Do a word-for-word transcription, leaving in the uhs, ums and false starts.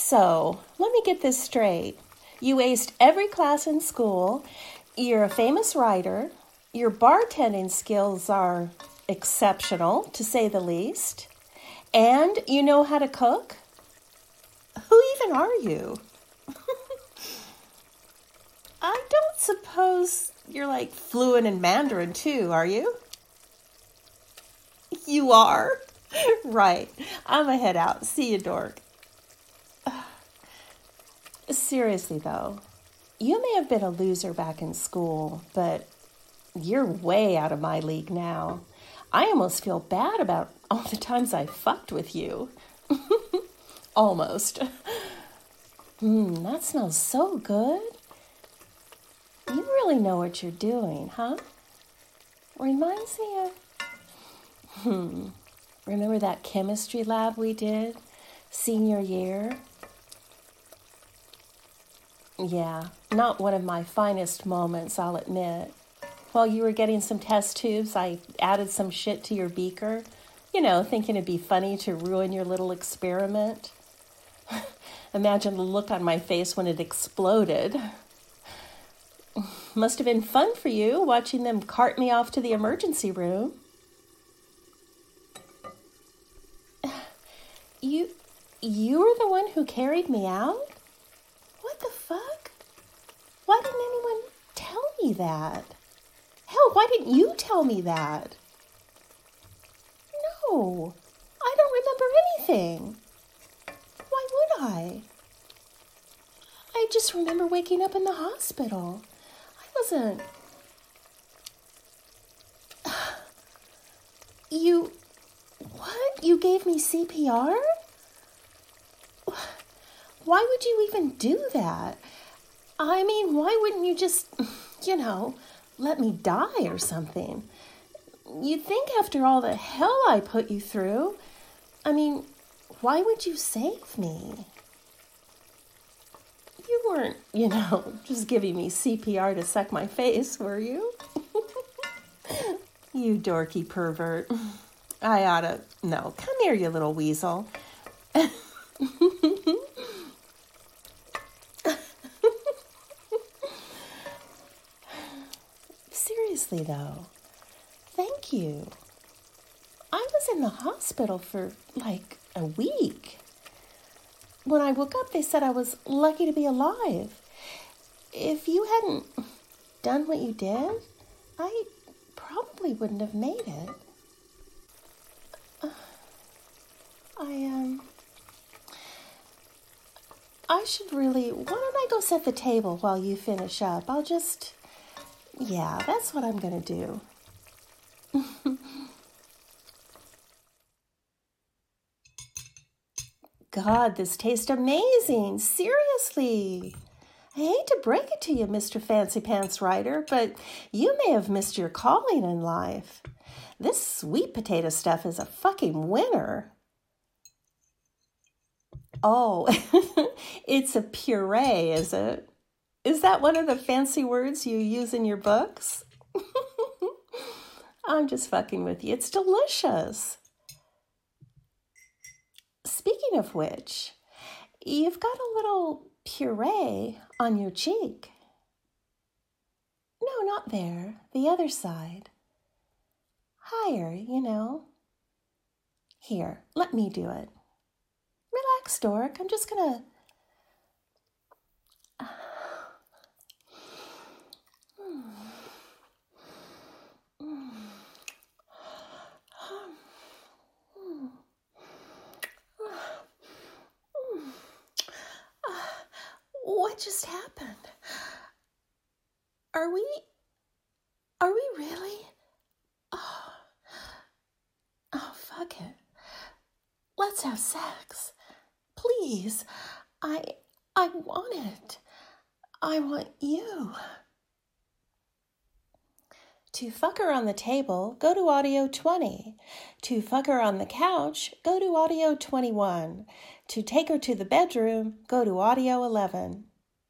So, let me get this straight. You aced every class in school, you're a famous writer, your bartending skills are exceptional, to say the least, and you know how to cook? Who even are you? I don't suppose you're like fluent in Mandarin too, are you? You are? Right. I'ma head out. See you, dork. Seriously, though, you may have been a loser back in school, but you're way out of my league now. I almost feel bad about all the times I fucked with you. Almost. Hmm, that smells so good. You really know what you're doing, huh? Reminds me of... Hmm. Remember that chemistry lab we did senior year? Yeah, not one of my finest moments, I'll admit. While you were getting some test tubes, I added some shit to your beaker. You know, thinking it'd be funny to ruin your little experiment. Imagine the look on my face when it exploded. Must have been fun for you, watching them cart me off to the emergency room. You, you were the one who carried me out? What the fuck? Why didn't anyone tell me that? Hell, why didn't you tell me that? No, I don't remember anything. Why would I? I just remember waking up in the hospital. I wasn't... You... What? You gave me C P R? Why would you even do that? I mean, why wouldn't you just, you know, let me die or something? You'd think after all the hell I put you through. I mean, why would you save me? You weren't, you know, just giving me C P R to suck my face, were you? You dorky pervert. I oughta... No, come here, you little weasel. Seriously, though, thank you. I was in the hospital for, like, a week. When I woke up, they said I was lucky to be alive. If you hadn't done what you did, I probably wouldn't have made it. I, um... I should really... Why don't I go set the table while you finish up? I'll just... Yeah, that's what I'm gonna do. God, this tastes amazing. Seriously. I hate to break it to you, Mister Fancy Pants Writer, but you may have missed your calling in life. This sweet potato stuff is a fucking winner. Oh, it's a puree, is it? Is that one of the fancy words you use in your books? I'm just fucking with you. It's delicious. Speaking of which, you've got a little puree on your cheek. No, not there. The other side. Higher, you know. Here, let me do it. Relax, dork. I'm just gonna... What just happened? Are we... Are we really... Oh, oh fuck it. Let's have sex. Please. I... I want it. I want you. To fuck her on the table, go to audio twenty. To fuck her on the couch, go to audio twenty-one. To take her to the bedroom, go to audio eleven.